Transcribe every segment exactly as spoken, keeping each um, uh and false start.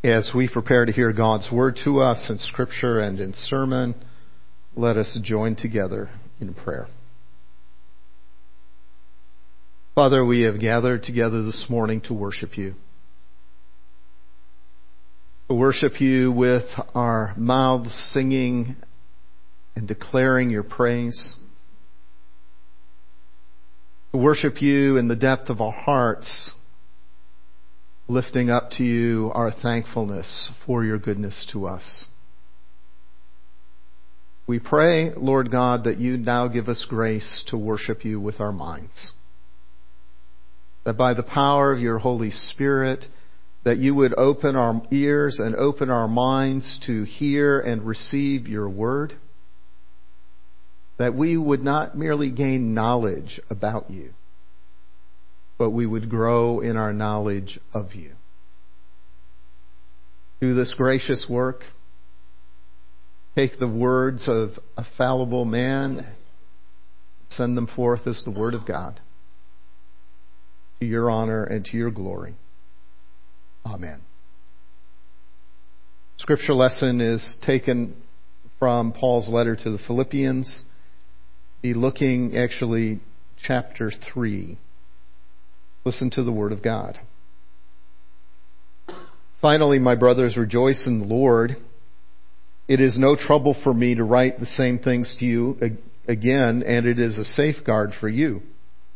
As we prepare to hear God's word to us in Scripture and in sermon, let us join together in prayer. Father, we have gathered together this morning to worship you. To worship you with our mouths singing and declaring your praise. To worship you in the depth of our hearts, lifting up to you our thankfulness for your goodness to us. We pray, Lord God, that you now give us grace to worship you with our minds. That by the power of your Holy Spirit, that you would open our ears and open our minds to hear and receive your word. That we would not merely gain knowledge about you, but we would grow in our knowledge of you. Do this gracious work. Take the words of a fallible man, send them forth as the word of God, to your honor and to your glory. Amen. Scripture lesson is taken from Paul's letter to the Philippians. Be looking actually chapter three. Listen to the word of God. Finally, my brothers, rejoice in the Lord. It is no trouble for me to write the same things to you again, and it is a safeguard for you.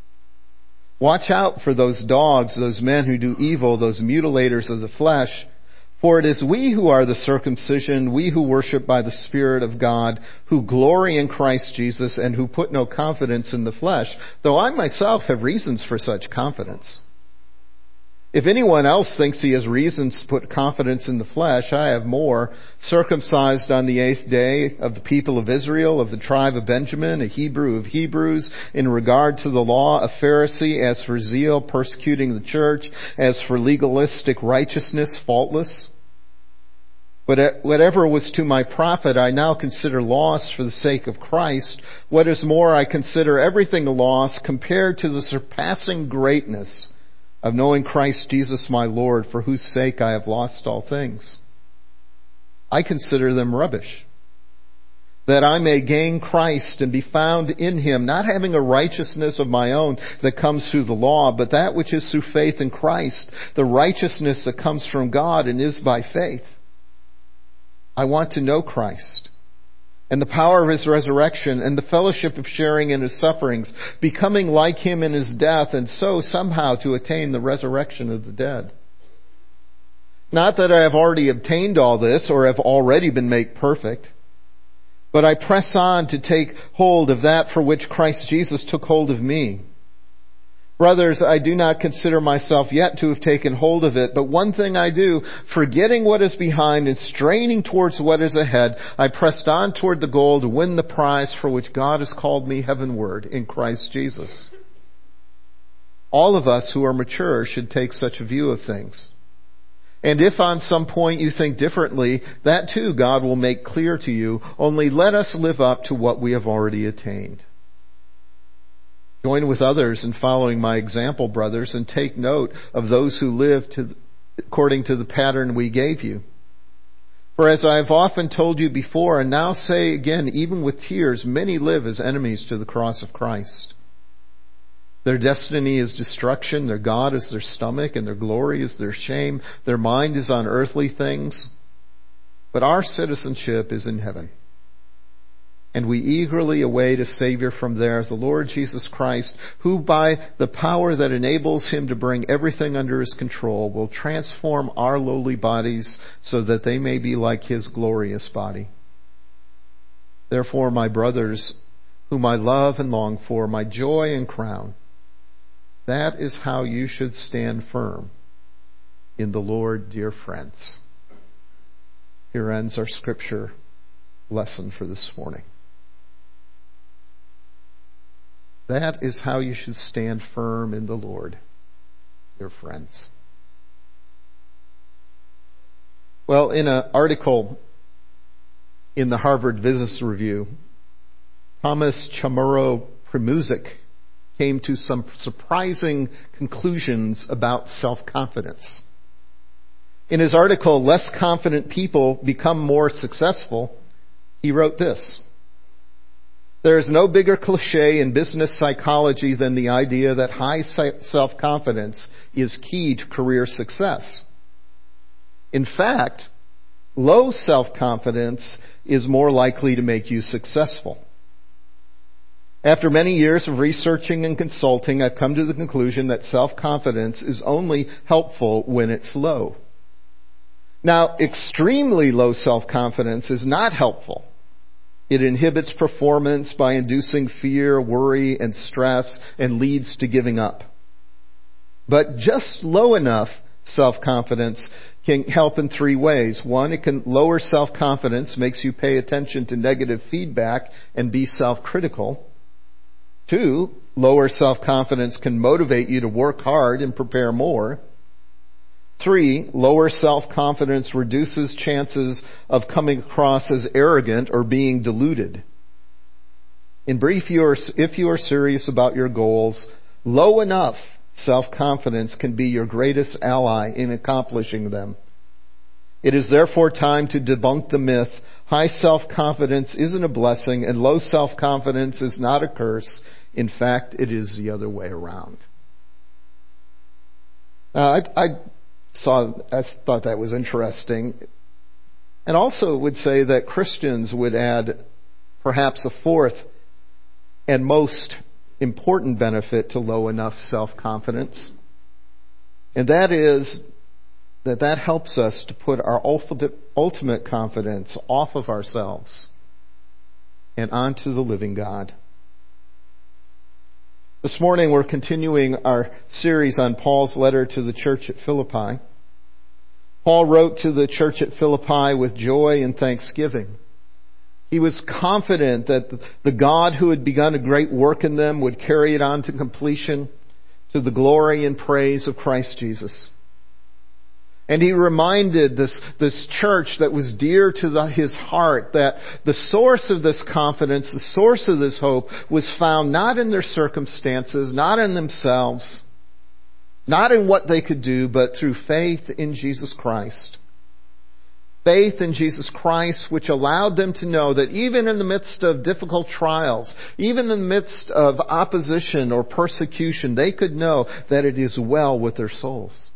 Watch out for those dogs, those men who do evil, those mutilators of the flesh. For it is we who are the circumcision, we who worship by the Spirit of God, who glory in Christ Jesus, and who put no confidence in the flesh, though I myself have reasons for such confidence. If anyone else thinks he has reasons to put confidence in the flesh, I have more. Circumcised on the eighth day, of the people of Israel, of the tribe of Benjamin, a Hebrew of Hebrews, in regard to the law, a Pharisee, as for zeal, persecuting the church, as for legalistic righteousness, faultless. But whatever was to my profit, I now consider loss for the sake of Christ. What is more, I consider everything a loss compared to the surpassing greatness of knowing Christ Jesus my Lord, for whose sake I have lost all things. I consider them rubbish, that I may gain Christ and be found in him, not having a righteousness of my own that comes through the law, but that which is through faith in Christ, the righteousness that comes from God and is by faith. I want to know Christ and the power of his resurrection, and the fellowship of sharing in his sufferings, becoming like him in his death, and so somehow to attain the resurrection of the dead. Not that I have already obtained all this, or have already been made perfect, but I press on to take hold of that for which Christ Jesus took hold of me. Brothers, I do not consider myself yet to have taken hold of it, but one thing I do, forgetting what is behind and straining towards what is ahead, I pressed on toward the goal to win the prize for which God has called me heavenward in Christ Jesus. All of us who are mature should take such a view of things. And if on some point you think differently, that too God will make clear to you. Only let us live up to what we have already attained. Join with others in following my example, brothers, and take note of those who live to, according to the pattern we gave you. For as I have often told you before, and now say again, even with tears, many live as enemies to the cross of Christ. Their destiny is destruction, their God is their stomach, and their glory is their shame. Their mind is on earthly things, but our citizenship is in heaven. And we eagerly await a Savior from there, the Lord Jesus Christ, who by the power that enables him to bring everything under his control will transform our lowly bodies so that they may be like his glorious body. Therefore, my brothers, whom I love and long for, my joy and crown, that is how you should stand firm in the Lord, dear friends. Here ends our scripture lesson for this morning. That is how you should stand firm in the Lord, dear friends. Well, in an article in the Harvard Business Review, Thomas Chamorro Premuzic came to some surprising conclusions about self-confidence. In his article, Less Confident People Become More Successful, he wrote this: there is no bigger cliche in business psychology than the idea that high self-confidence is key to career success. In fact, low self-confidence is more likely to make you successful. After many years of researching and consulting, I've come to the conclusion that self-confidence is only helpful when it's low. Now, extremely low self-confidence is not helpful. It inhibits performance by inducing fear, worry, and stress, and leads to giving up. But just low enough self-confidence can help in three ways. One, it can lower self-confidence, makes you pay attention to negative feedback and be self-critical. Two, lower self-confidence can motivate you to work hard and prepare more. Three, lower self-confidence reduces chances of coming across as arrogant or being deluded. In brief, you are, if you are serious about your goals, low enough self-confidence can be your greatest ally in accomplishing them. It is therefore time to debunk the myth, high self-confidence isn't a blessing and low self-confidence is not a curse. In fact, it is the other way around. Uh, I, I saw, I thought that was interesting. And also would say that Christians would add perhaps a fourth and most important benefit to low enough self-confidence. And that is that that helps us to put our ultimate confidence off of ourselves and onto the living God. This morning we're continuing our series on Paul's letter to the church at Philippi. Paul wrote to the church at Philippi with joy and thanksgiving. He was confident that the God who had begun a great work in them would carry it on to completion to the glory and praise of Christ Jesus. And he reminded this, this church that was dear to the, his heart that the source of this confidence, the source of this hope was found not in their circumstances, not in themselves, not in what they could do, but through faith in Jesus Christ. Faith in Jesus Christ, which allowed them to know that even in the midst of difficult trials, even in the midst of opposition or persecution, they could know that it is well with their souls.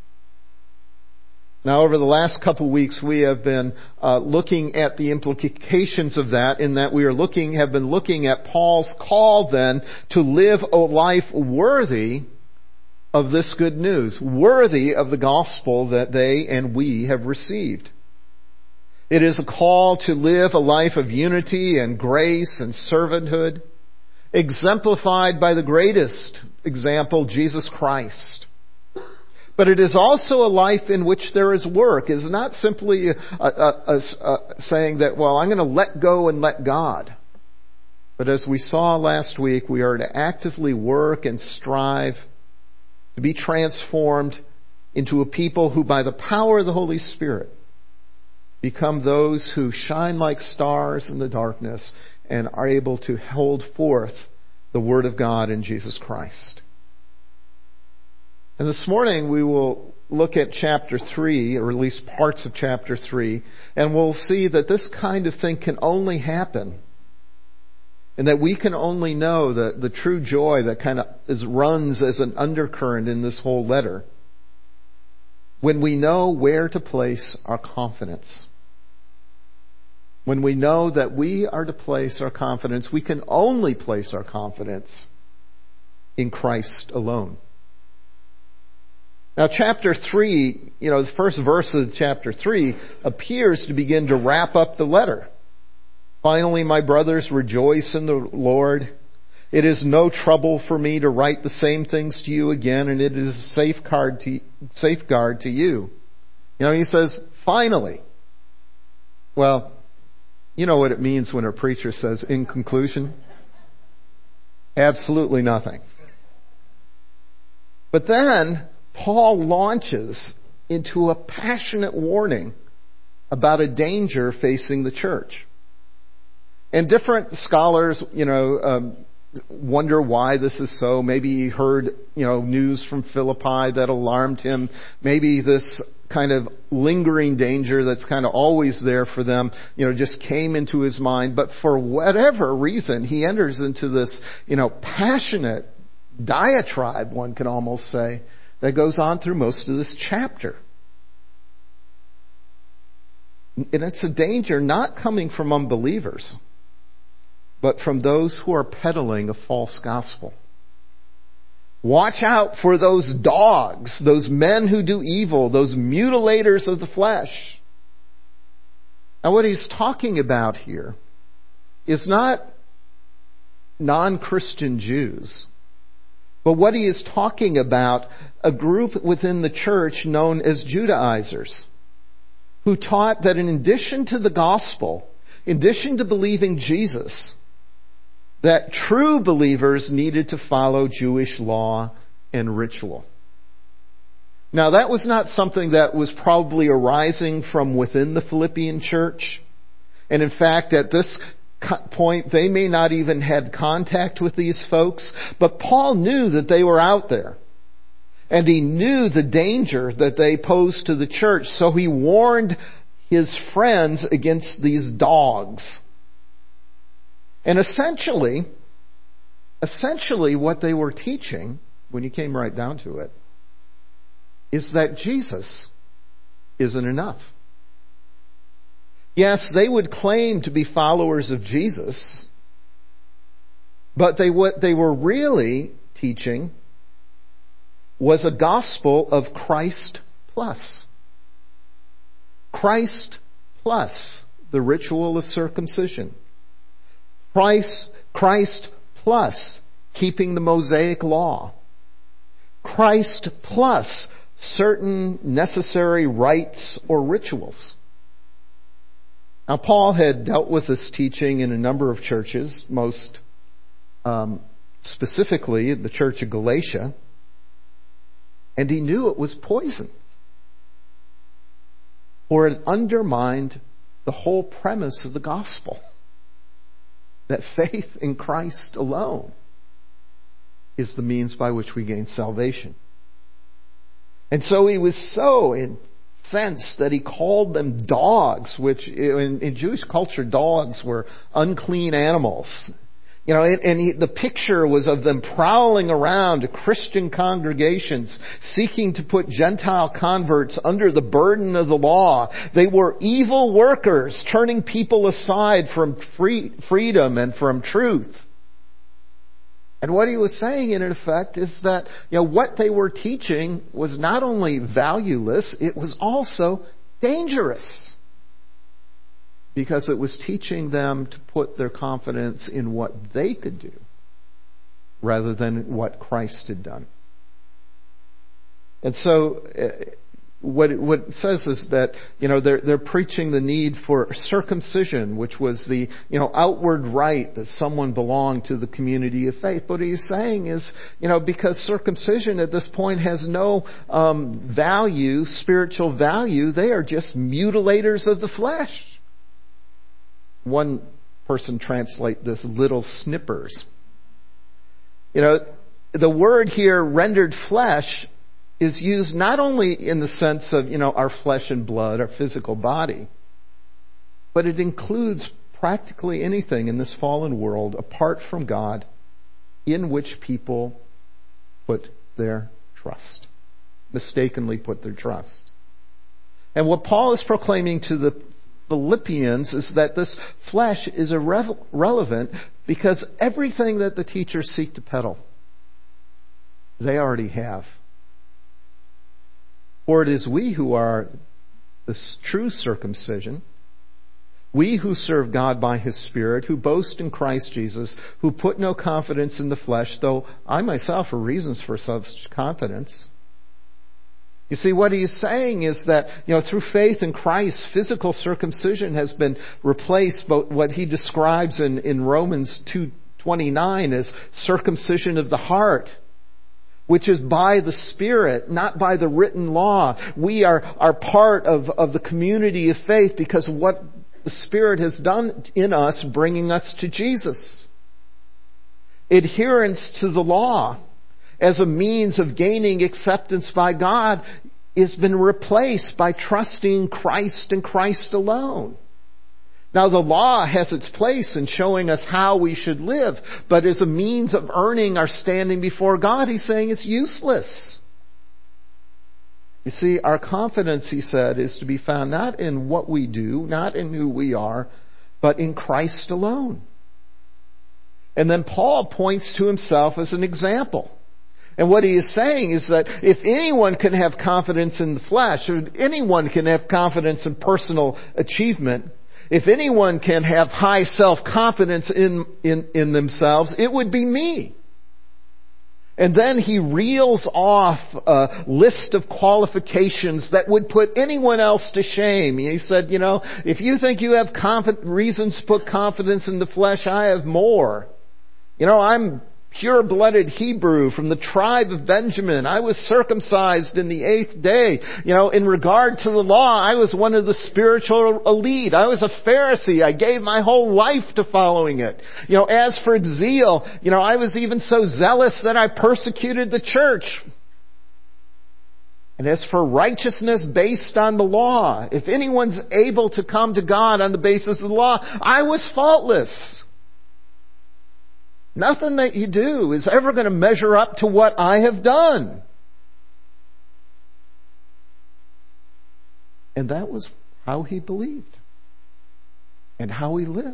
Now, over the last couple of weeks, we have been uh, looking at the implications of that, in that we are looking, have been looking at Paul's call then to live a life worthy of this good news, worthy of the gospel that they and we have received. It is a call to live a life of unity and grace and servanthood, exemplified by the greatest example, Jesus Christ. But it is also a life in which there is work. It is not simply a, a, a, a saying that, well, I'm going to let go and let God. But as we saw last week, we are to actively work and strive to be transformed into a people who, by the power of the Holy Spirit, become those who shine like stars in the darkness and are able to hold forth the Word of God in Jesus Christ. And this morning we will look at chapter three, or at least parts of chapter three, and we'll see that this kind of thing can only happen, and that we can only know the, the true joy that kind of is, runs as an undercurrent in this whole letter when we know where to place our confidence. When we know that we are to place our confidence, we can only place our confidence in Christ alone. Now, chapter three, you know, the first verse of chapter three appears to begin to wrap up the letter. Finally, my brothers, rejoice in the Lord. It is no trouble for me to write the same things to you again, and it is a safeguard to, safeguard to you. You know, he says, finally. Well, you know what it means when a preacher says, in conclusion? Absolutely nothing. But then Paul launches into a passionate warning about a danger facing the church. And different scholars, you know, um, wonder why this is so. Maybe he heard, you know, news from Philippi that alarmed him. Maybe this kind of lingering danger that's kind of always there for them, you know, just came into his mind. But for whatever reason, he enters into this, you know, passionate diatribe, one can almost say, that goes on through most of this chapter. And it's a danger not coming from unbelievers, but from those who are peddling a false gospel. Watch out for those dogs, those men who do evil, those mutilators of the flesh. Now, what he's talking about here is not non-Christian Jews, but what he is talking about, a group within the church known as Judaizers, who taught that in addition to the gospel, in addition to believing Jesus, that true believers needed to follow Jewish law and ritual. Now, that was not something that was probably arising from within the Philippian church. And in fact, at this point, they may not even had contact with these folks. But Paul knew that they were out there. And he knew the danger that they posed to the church. So he warned his friends against these dogs. And essentially, essentially what they were teaching, when you came right down to it, is that Jesus isn't enough. Yes, they would claim to be followers of Jesus, but they what they were really teaching was a gospel of Christ plus. Christ plus the ritual of circumcision. Christ, Christ plus keeping the Mosaic law. Christ plus certain necessary rites or rituals. Now, Paul had dealt with this teaching in a number of churches, most um, specifically the church of Galatia, and he knew it was poison, for it undermined the whole premise of the gospel. That faith in Christ alone is the means by which we gain salvation. And so he was so incensed that he called them dogs, which in, in Jewish culture, dogs were unclean animals. You know, and he, the picture was of them prowling around Christian congregations, seeking to put Gentile converts under the burden of the law. They were evil workers, turning people aside from free, freedom and from truth. And what he was saying, in effect, is that, you know, what they were teaching was not only valueless, it was also dangerous. Because it was teaching them to put their confidence in what they could do rather than what Christ had done. And so uh, what, it, what it says is that, you know, they're, they're preaching the need for circumcision, which was the, you know, outward rite that someone belonged to the community of faith. But what he's saying is, you know, because circumcision at this point has no um, value, spiritual value, they are just mutilators of the flesh. One person translate this little snippers. You know, the word here, rendered flesh, is used not only in the sense of, you know, our flesh and blood, our physical body, but it includes practically anything in this fallen world apart from God in which people put their trust, mistakenly put their trust. And what Paul is proclaiming to the Philippians is that this flesh is irrelevant because everything that the teachers seek to peddle, they already have. For it is we who are the true circumcision, we who serve God by His Spirit, who boast in Christ Jesus, who put no confidence in the flesh, though I myself have reasons for such confidence. You see, what he's saying is that, you know, through faith in Christ, physical circumcision has been replaced by what he describes in, in Romans two twenty-nine as circumcision of the heart, which is by the Spirit, not by the written law. We are, are part of, of the community of faith because of what the Spirit has done in us, bringing us to Jesus. adherence to the law as a means of gaining acceptance by God has been replaced by trusting Christ and Christ alone. Now, the law has its place in showing us how we should live, but as a means of earning our standing before God, he's saying it's useless. You see, our confidence, he said, is to be found not in what we do, not in who we are, but in Christ alone. And then Paul points to himself as an example. And what he is saying is that if anyone can have confidence in the flesh, or anyone can have confidence in personal achievement, if anyone can have high self-confidence in, in, in themselves, it would be me. And then he reels off a list of qualifications that would put anyone else to shame. He said, you know, if you think you have conf- reasons to put confidence in the flesh, I have more. You know, I'm pure-blooded Hebrew from the tribe of Benjamin. I was circumcised in the eighth day. You know, in regard to the law, I was one of the spiritual elite. I was a Pharisee. I gave my whole life to following it. You know, as for zeal, you know, I was even so zealous that I persecuted the church. And as for righteousness based on the law, if anyone's able to come to God on the basis of the law, I was faultless. Nothing that you do is ever going to measure up to what I have done. And that was how he believed and how he lived.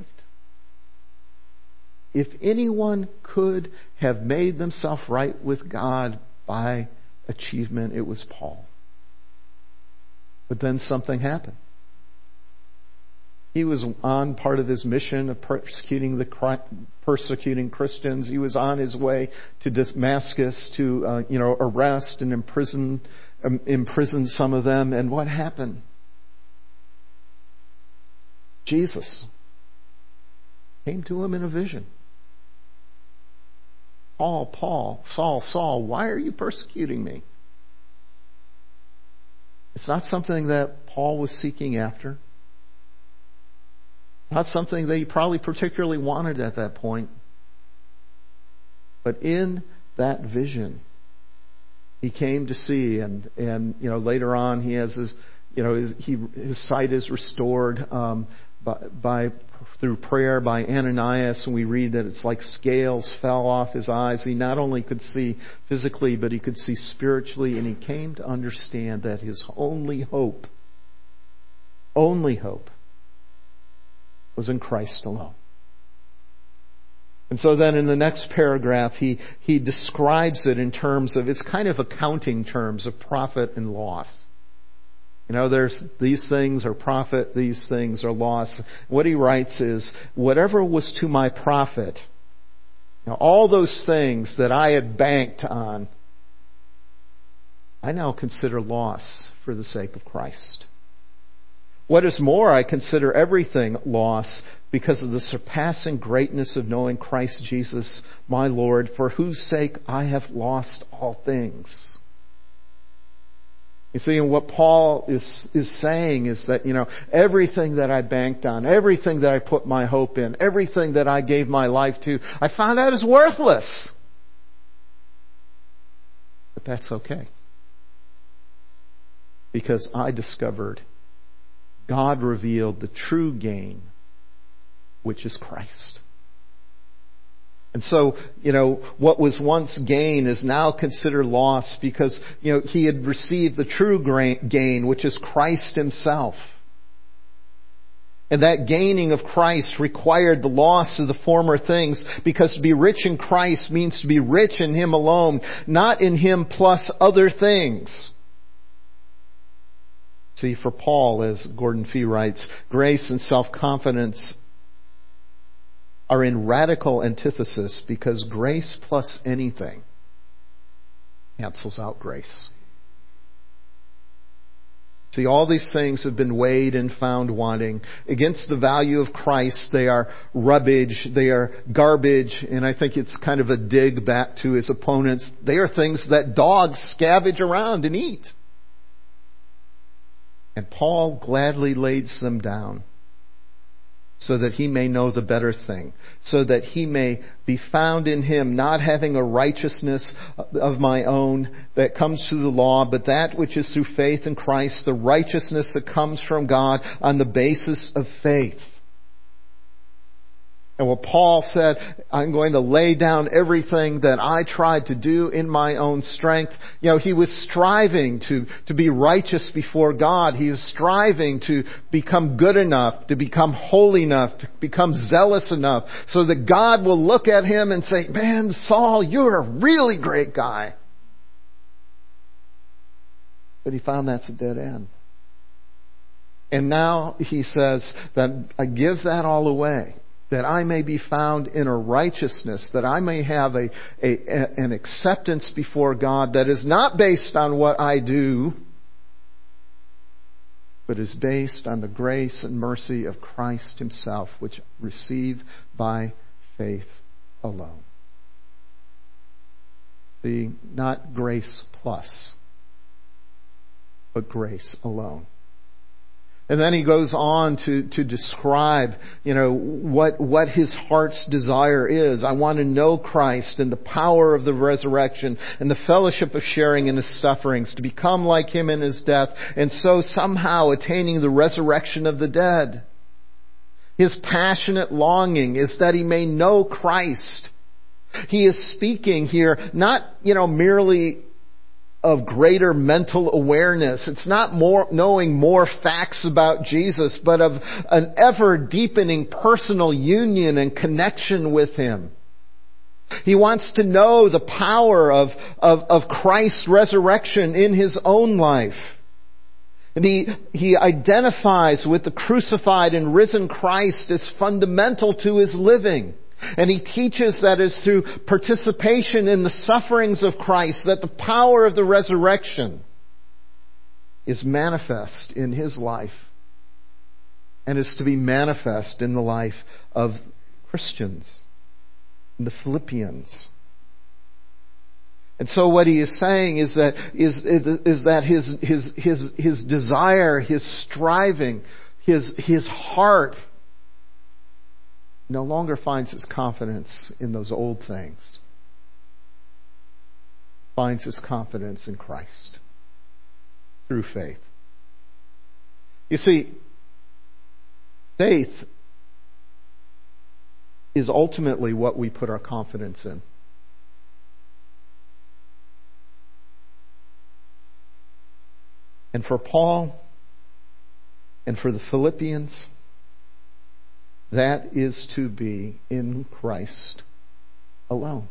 If anyone could have made themselves right with God by achievement, it was Paul. But then something happened. He was on part of his mission of persecuting the persecuting Christians. He was on his way to Damascus to uh, you know arrest and imprison um, imprison some of them. And what happened? Jesus came to him in a vision. Paul, Paul, Saul, Saul, why are you persecuting me? It's not something that Paul was seeking after. Not something that he probably particularly wanted at that point. But in that vision, he came to see, and, and you know later on he has his you know his, he, his sight is restored um, by, by through prayer by Ananias, and we read that it's like scales fell off his eyes. He not only could see physically, but he could see spiritually, and he came to understand that his only hope, only hope, was in Christ alone. And so then in the next paragraph, he, he describes it in terms of, it's kind of accounting terms of profit and loss. You know, there's these things are profit, these things are loss. What he writes is, whatever was to my profit, you know, all those things that I had banked on, I now consider loss for the sake of Christ. What is more, I consider everything loss because of the surpassing greatness of knowing Christ Jesus, my Lord, for whose sake I have lost all things. You see, and what Paul is, is saying is that, you know, everything that I banked on, everything that I put my hope in, everything that I gave my life to, I found out is worthless. But that's okay. Because I discovered God revealed the true gain, which is Christ. And so, you know, what was once gain is now considered loss because, you know, he had received the true gain, which is Christ himself. And that gaining of Christ required the loss of the former things, because to be rich in Christ means to be rich in him alone, not in him plus other things. See, for Paul, as Gordon Fee writes, grace and self-confidence are in radical antithesis because grace plus anything cancels out grace. See, all these things have been weighed and found wanting. Against the value of Christ, they are rubbish, they are garbage, and I think it's kind of a dig back to his opponents. They are things that dogs scavenge around and eat. And Paul gladly lays them down. so that he may know the better thing, so that he may be found in him, not having a righteousness of my own that comes through the law, but that which is through faith in Christ, the righteousness that comes from God on the basis of faith. And what Paul said, I'm going to lay down everything that I tried to do in my own strength. You know, he was striving to, to be righteous before God. He was striving to become good enough, to become holy enough, to become zealous enough, so that God will look at him and say, man, Saul, you're a really great guy. But he found that's a dead end. And now he says that I give that all away, that I may be found in a righteousness, that I may have a, a, an acceptance before God that is not based on what I do, but is based on the grace and mercy of Christ himself, which receive by faith alone. See, not grace plus, but grace alone. And then he goes on to, to describe, you know, what, what his heart's desire is. I want to know Christ and the power of the resurrection and the fellowship of sharing in his sufferings, to become like him in his death, and so somehow attaining the resurrection of the dead. His passionate longing is that he may know Christ. He is speaking here not, you know, merely of greater mental awareness. It's not more knowing more facts about Jesus, but of an ever deepening personal union and connection with him. He wants to know the power of, of, of Christ's resurrection in his own life. And he, he identifies with the crucified and risen Christ as fundamental to his living. And he teaches that it's through participation in the sufferings of Christ that the power of the resurrection is manifest in his life and is to be manifest in the life of Christians, in the Philippians. And so what he is saying is that is, is that his his his his desire, his striving, his his heart no longer finds its confidence in those old things. Finds his confidence in Christ through faith. You see, faith is ultimately what we put our confidence in. And for Paul and for the Philippians, that is to be in Christ alone.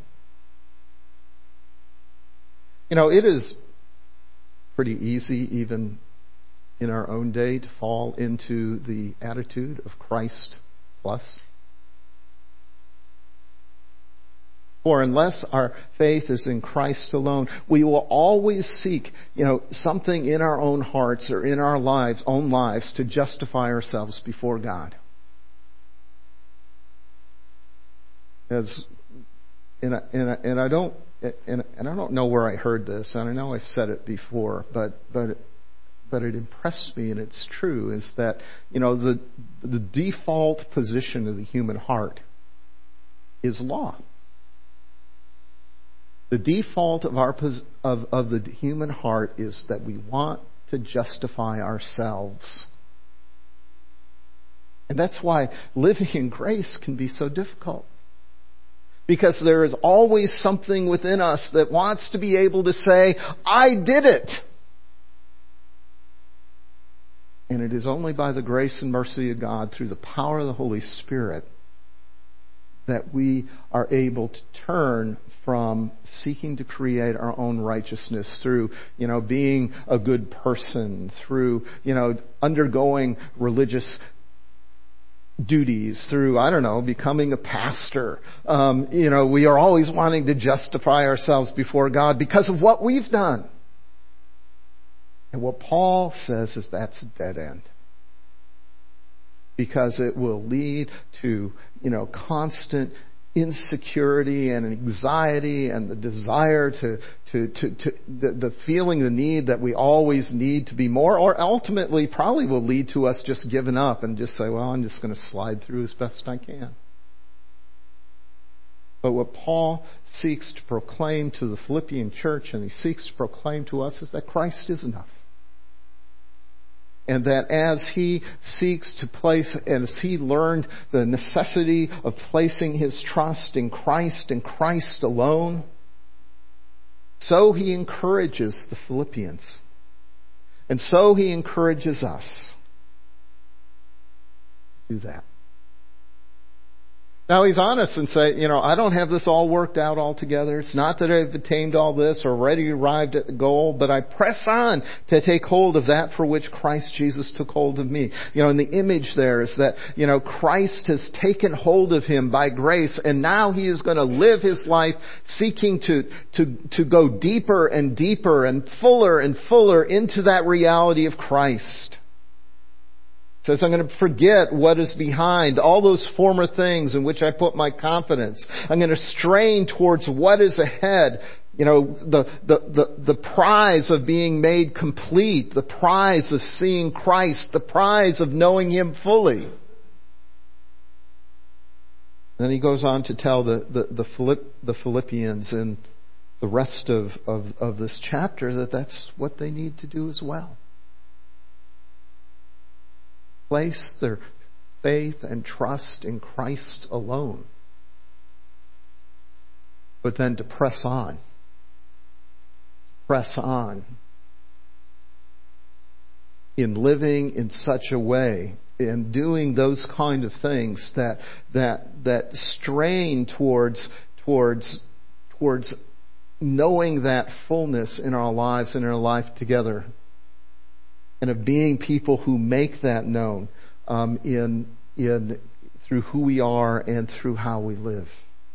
You know, it is pretty easy, even in our own day, to fall into the attitude of Christ plus. For unless our faith is in Christ alone, we will always seek, you know, something in our own hearts or in our lives, own lives, to justify ourselves before God. As and I, and I, and I don't and, and I don't know where I heard this, and I know I've said it before, but but but it impressed me, and it's true. Is that, you know, the the default position of the human heart is law. The default of our of of the human heart is that we want to justify ourselves, and that's why living in grace can be so difficult. Because there is always something within us that wants to be able to say, I did it. And it is only by the grace and mercy of God, through the power of the Holy Spirit, that we are able to turn from seeking to create our own righteousness through, you know, being a good person, through, you know, undergoing religious duties, through, I don't know, becoming a pastor. Um, you know, we are always wanting to justify ourselves before God because of what we've done. And what Paul says is that's a dead end. Because it will lead to, you know, constant insecurity and anxiety and the desire to, to, to, to the, the feeling, the need that we always need to be more, or ultimately probably will lead to us just giving up and just say, well, I'm just going to slide through as best I can. But what Paul seeks to proclaim to the Philippian church, and he seeks to proclaim to us, is that Christ is enough. And that as he seeks to place, and as he learned the necessity of placing his trust in Christ and Christ alone, so he encourages the Philippians. And so he encourages us to do that. Now he's honest and say, you know, I don't have this all worked out altogether. It's not that I've attained all this or already arrived at the goal, but I press on to take hold of that for which Christ Jesus took hold of me. You know, and the image there is that, you know, Christ has taken hold of him by grace, and now he is going to live his life seeking to, to, to go deeper and deeper and fuller and fuller into that reality of Christ. Says, I'm going to forget what is behind, all those former things in which I put my confidence. I'm going to strain towards what is ahead. You know, the, the, the, the prize of being made complete, the prize of seeing Christ, the prize of knowing him fully. Then he goes on to tell the, the, the, Philipp, the Philippians in the rest of, of, of this chapter that that's what they need to do as well. Place their faith and trust in Christ alone. But then to press on. Press on. In living in such a way, in doing those kind of things that that that strain towards towards towards knowing that fullness in our lives and in our life together. And of being people who make that known um, in in through who we are and through how we live.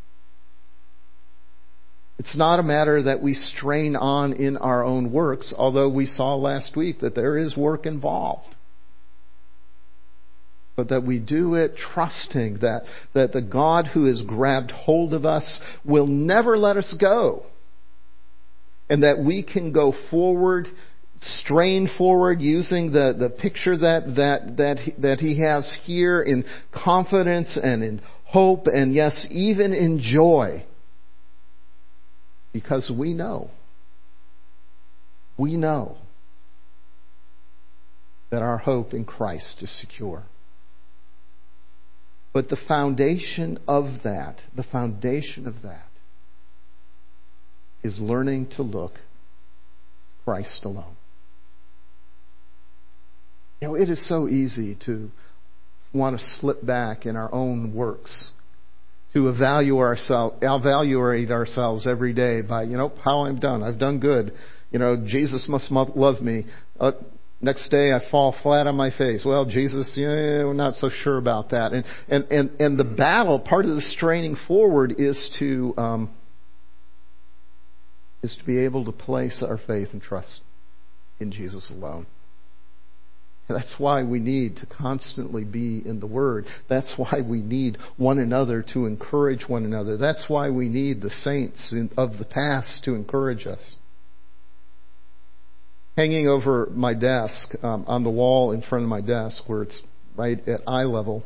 It's not a matter that we strain on in our own works, although we saw last week that there is work involved. But that we do it trusting that, that the God who has grabbed hold of us will never let us go. And that we can go forward, strain forward using the, the picture that, that, that, he, that he has here in confidence and in hope and yes, even in joy. Because we know, we know that our hope in Christ is secure. But the foundation of that, the foundation of that is learning to look Christ alone. You know, it is so easy to want to slip back in our own works, to evaluate ourselves, evaluate ourselves every day by, you know, how I've done. I've done good. You know, Jesus must love me. Uh, next day I fall flat on my face. Well, Jesus, yeah, we're not so sure about that. And and and and the battle, part of the straining forward, is to um, is to be able to place our faith and trust in Jesus alone. That's why we need to constantly be in the Word. That's why we need one another to encourage one another. That's why we need the saints of the past to encourage us. Hanging over my desk, um, on the wall in front of my desk, where it's right at eye level,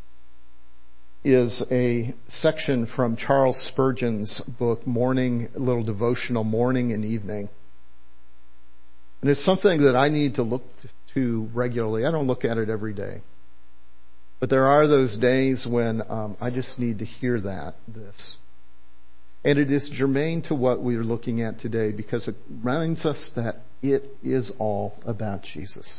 is a section from Charles Spurgeon's book, Morning, a little devotional, Morning and Evening. And it's something that I need to look to regularly. I don't look at it every day. But there are those days when um, I just need to hear that, this. And it is germane to what we are looking at today because it reminds us that it is all about Jesus.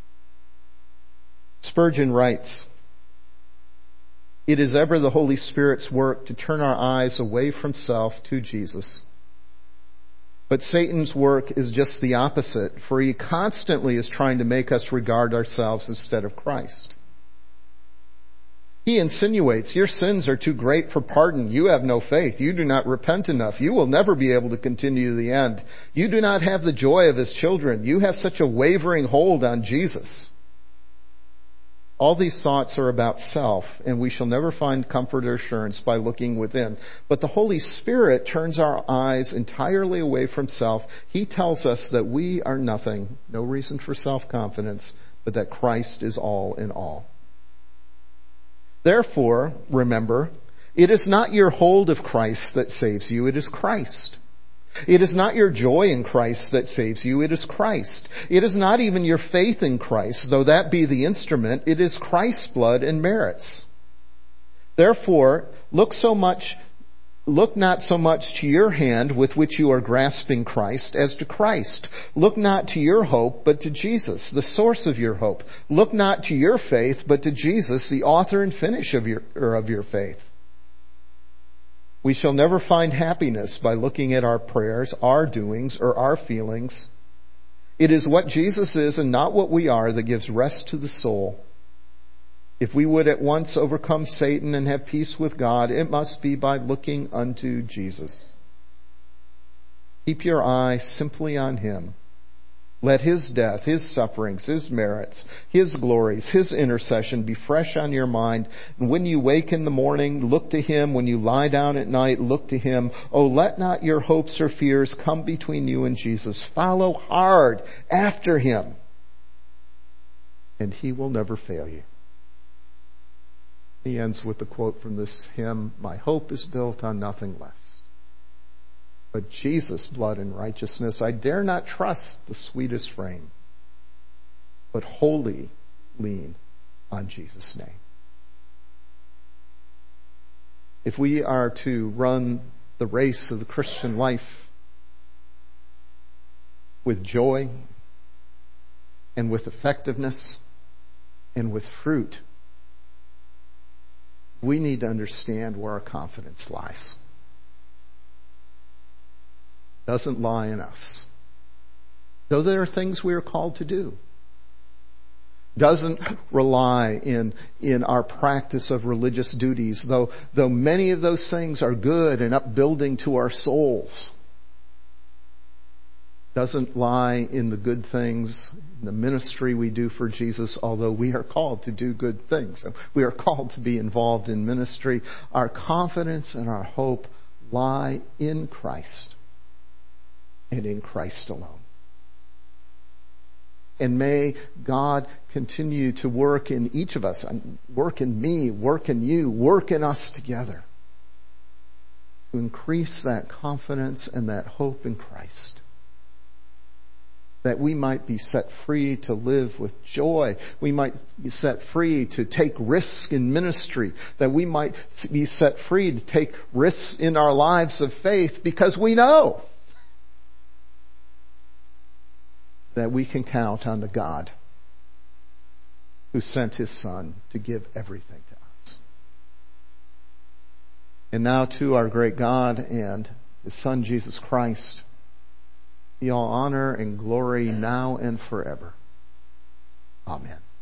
Spurgeon writes, "It is ever the Holy Spirit's work to turn our eyes away from self to Jesus. But Satan's work is just the opposite, for he constantly is trying to make us regard ourselves instead of Christ. He insinuates, your sins are too great for pardon. You have no faith. You do not repent enough. You will never be able to continue to the end. You do not have the joy of his children. You have such a wavering hold on Jesus. All these thoughts are about self, and we shall never find comfort or assurance by looking within. But the Holy Spirit turns our eyes entirely away from self. He tells us that we are nothing, no reason for self-confidence, but that Christ is all in all. Therefore, remember, it is not your hold of Christ that saves you, it is Christ. It is not your joy in Christ that saves you, it is Christ. It is not even your faith in Christ, though that be the instrument, it is Christ's blood and merits. Therefore, look so much, look not so much to your hand with which you are grasping Christ as to Christ. Look not to your hope, but to Jesus, the source of your hope. Look not to your faith, but to Jesus, the author and finish of your, or of your faith. We shall never find happiness by looking at our prayers, our doings, or our feelings. It is what Jesus is and not what we are that gives rest to the soul. If we would at once overcome Satan and have peace with God, it must be by looking unto Jesus. Keep your eye simply on Him. Let His death, His sufferings, His merits, His glories, His intercession be fresh on your mind. And when you wake in the morning, look to Him. When you lie down at night, look to Him. Oh, let not your hopes or fears come between you and Jesus. Follow hard after Him, and He will never fail you. He ends with a quote from this hymn, "My hope is built on nothing less but Jesus' blood and righteousness. I dare not trust the sweetest frame, but wholly lean on Jesus' name." If we are to run the race of the Christian life with joy and with effectiveness and with fruit, we need to understand where our confidence lies. Doesn't lie in us. Though there are things we are called to do. Doesn't rely in, in our practice of religious duties, though, though many of those things are good and upbuilding to our souls. Doesn't lie in the good things, in the ministry we do for Jesus, although we are called to do good things. We are called to be involved in ministry. Our confidence and our hope lie in Christ. And in Christ alone. And may God continue to work in each of us, work in me, work in you, work in us together, to increase that confidence and that hope in Christ, that we might be set free to live with joy. We might be set free to take risks in ministry, that we might be set free to take risks in our lives of faith, because we know that we can count on the God who sent His Son to give everything to us. And now to our great God and His Son Jesus Christ be all honor and glory now and forever. Amen.